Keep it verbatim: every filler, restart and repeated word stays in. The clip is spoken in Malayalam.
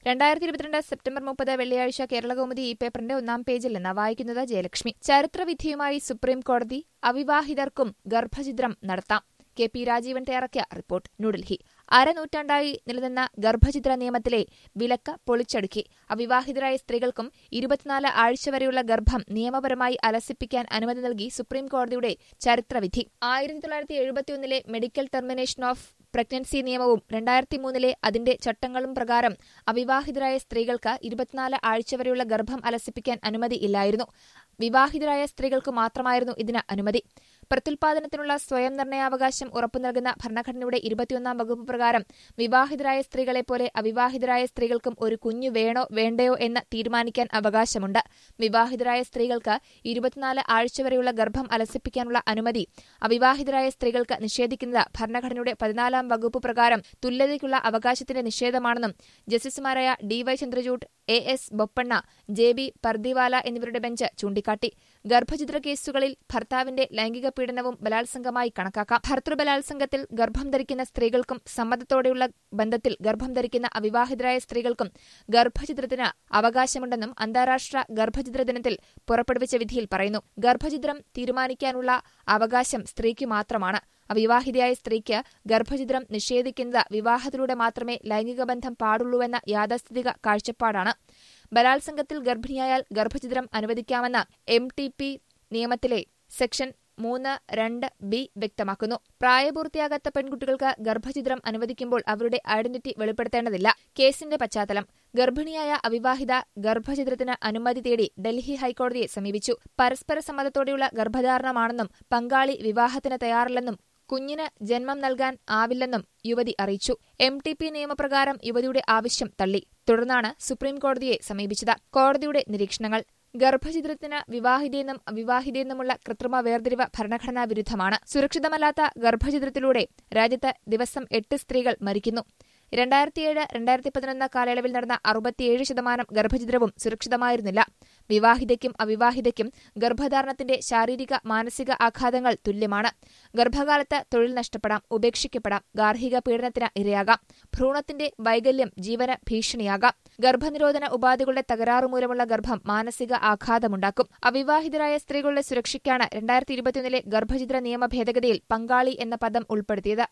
രണ്ടായിരത്തി ഇരുപത്തിരണ്ട് സെപ്റ്റംബർ മുപ്പത് വെള്ളിയാഴ്ച കേരളകൗമുദി ഈ പേപ്പറിന്റെ ഒന്നാം പേജിൽ നിന്ന് വായിക്കുന്നത് ജയലക്ഷ്മി. ചരിത്രവിധിയുമായി സുപ്രീം കോടതി, അവിവാഹിതർക്കും ഗർഭഛിദ്രം നടത്താം. കെ പി രാജീവൻ തയ്യാറാക്കിയ റിപ്പോർട്ട്. ന്യൂഡൽഹി. അരനൂറ്റാണ്ടായി നിലനിന്ന ഗർഭഛിദ്ര നിയമത്തിലെ വിലക്ക് പൊളിച്ചടുക്കി. അവിവാഹിതരായ സ്ത്രീകൾക്കും ഇരുപത്തിനാല് ആഴ്ച വരെയുള്ള ഗർഭം നിയമപരമായി അലസിപ്പിക്കാൻ അനുമതി നൽകി സുപ്രീം കോടതിയുടെ ചരിത്രവിധി. ആയിരത്തി തൊള്ളായിരത്തി എഴുപത്തിയൊന്നിലെ മെഡിക്കൽ ടെർമിനേഷൻ ഓഫ് പ്രഗ്നൻസി നിയമവും രണ്ടായിരത്തി മൂന്നിലെ അതിന്റെ ചട്ടങ്ങളും പ്രകാരം അവിവാഹിതരായ സ്ത്രീകൾക്ക് ഇരുപത്തിനാല് ആഴ്ച വരെയുള്ള ഗർഭം അലസിപ്പിക്കാൻ അനുമതി ഇല്ലായിരുന്നു. വിവാഹിതരായ സ്ത്രീകൾക്ക് മാത്രമായിരുന്നു ഇതിന് അനുമതി. പ്രത്യുൽപാദനത്തിനുള്ള സ്വയം നിർണയാവകാശം ഉറപ്പു നൽകുന്ന ഭരണഘടനയുടെ ഇരുപത്തിയൊന്നാം വകുപ്പ് പ്രകാരം വിവാഹിതരായ സ്ത്രീകളെപ്പോലെ അവിവാഹിതരായ സ്ത്രീകൾക്കും ഒരു കുഞ്ഞു വേണോ വേണ്ടയോ എന്ന് തീരുമാനിക്കാൻ അവകാശമുണ്ട്. വിവാഹിതരായ സ്ത്രീകൾക്ക് ഇരുപത്തിനാല് ആഴ്ച വരെയുള്ള ഗർഭം അലസിപ്പിക്കാനുള്ള അനുമതി അവിവാഹിതരായ സ്ത്രീകൾക്ക് നിഷേധിക്കുന്നത് ഭരണഘടനയുടെ പതിനാലാം വകുപ്പ് പ്രകാരം തുല്യതയ്ക്കുള്ള അവകാശത്തിന്റെ നിഷേധമാണെന്നും ജസ്റ്റിസുമാരായ D Y Chandrachud, A S Bopanna, J B Pardiwala എന്നിവരുടെ ബെഞ്ച് ചൂണ്ടിക്കാട്ടി. ഗർഭഛിദ്ര കേസുകളിൽ ഭർത്താവിന്റെ ലൈംഗിക പീഡനവും ബലാത്സംഗമായി കണക്കാക്കാം. ഭർതൃബലാത്സംഗത്തിൽ ഗർഭം ധരിക്കുന്ന സ്ത്രീകൾക്കും സമ്മതത്തോടെയുള്ള ബന്ധത്തിൽ ഗർഭം ധരിക്കുന്ന അവിവാഹിതരായ സ്ത്രീകൾക്കും ഗർഭഛിദ്രത്തിന് അവകാശമുണ്ടെന്നും അന്താരാഷ്ട്ര ഗർഭഛിദ്ര ദിനത്തിൽ പുറപ്പെടുവിച്ച വിധിയിൽ പറയുന്നു. ഗർഭഛിദ്രം തീരുമാനിക്കാനുള്ള അവകാശം സ്ത്രീക്ക് മാത്രമാണ്. അവിവാഹിതയായ സ്ത്രീക്ക് ഗർഭഛിദ്രം നിഷേധിക്കുന്നത് വിവാഹത്തിലൂടെ മാത്രമേ ലൈംഗിക ബന്ധം പാടുള്ളൂവെന്ന യാഥാസ്ഥിതിക കാഴ്ചപ്പാടാണ്. ബലാത്സംഗത്തിൽ ഗർഭിണിയായാൽ ഗർഭഛിദ്രം അനുവദിക്കാമെന്ന എം ടി പി നിയമത്തിലെ സെക്ഷൻ മൂന്ന് രണ്ട് ബി വ്യക്തമാക്കുന്നു. പ്രായപൂർത്തിയാകാത്ത പെൺകുട്ടികൾക്ക് ഗർഭഛിദ്രം അനുവദിക്കുമ്പോൾ അവരുടെ ഐഡന്റിറ്റി വെളിപ്പെടുത്തേണ്ടതില്ല. കേസിന്റെ പശ്ചാത്തലം. ഗർഭിണിയായ അവിവാഹിത ഗർഭഛിദ്രത്തിന് അനുമതി തേടി ഡൽഹി ഹൈക്കോടതിയെ സമീപിച്ചു. പരസ്പര സമ്മതത്തോടെയുള്ള ഗർഭധാരണമാണെന്നും പങ്കാളി വിവാഹത്തിന് തയ്യാറല്ലെന്നും കുഞ്ഞിന് ജന്മം നൽകാൻ ആവില്ലെന്നും യുവതി അറിയിച്ചു. എം ടി പി നിയമപ്രകാരം യുവതിയുടെ ആവശ്യം തള്ളി. തുടർന്നാണ് സുപ്രീം കോടതിയെ സമീപിച്ചത്. കോടതിയുടെ നിരീക്ഷണങ്ങൾ. ഗർഭഛിദ്രത്തിന് വിവാഹിതയെന്നും അവിവാഹിതയെന്നുമുള്ള കൃത്രിമ വേർതിരിവ് ഭരണഘടനാ വിരുദ്ധമാണ്. സുരക്ഷിതമല്ലാത്ത ഗർഭഛിദ്രത്തിലൂടെ രാജ്യത്ത് ദിവസം എട്ട് സ്ത്രീകൾ മരിക്കുന്നു. രണ്ടായിരത്തിയേഴ് രണ്ടായിരത്തി പതിനൊന്ന് കാലയളവിൽ നടന്ന അറുപത്തിയേഴ് ശതമാനം ഗർഭഛിദ്രവും സുരക്ഷിതമായിരുന്നില്ല. വിവാഹിതയ്ക്കും അവിവാഹിതയ്ക്കും ഗർഭധാരണത്തിന്റെ ശാരീരിക മാനസിക ആഘാതങ്ങൾ തുല്യമാണ്. ഗർഭകാലത്ത് തൊഴിൽ നഷ്ടപ്പെടാം, ഉപേക്ഷിക്കപ്പെടാം, ഗാർഹിക പീഡനത്തിന് ഇരയാകാം, ഭ്രൂണത്തിന്റെ വൈകല്യം ജീവന് ഭീഷണിയാകാം. ഗർഭനിരോധന ഉപാധികളുടെ തകരാറുമൂലമുള്ള ഗർഭം മാനസിക ആഘാതമുണ്ടാക്കും. അവിവാഹിതരായ സ്ത്രീകളുടെ സുരക്ഷയ്ക്കാണ് രണ്ടായിരത്തി ഇരുപത്തിയൊന്നിലെ ഗർഭഛിദ്ര നിയമ ഭേദഗതിയിൽ പങ്കാളി എന്ന പദം ഉൾപ്പെടുത്തിയത്.